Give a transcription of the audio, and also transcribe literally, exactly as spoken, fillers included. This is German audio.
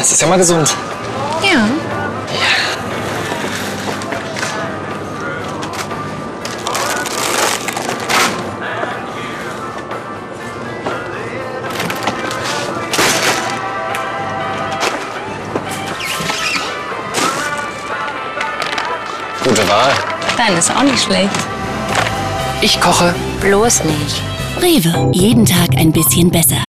Das ist ja mal gesund. Ja. Gute Wahl. Deine ist auch nicht schlecht. Ich koche. Bloß nicht. Rewe. Jeden Tag ein bisschen besser.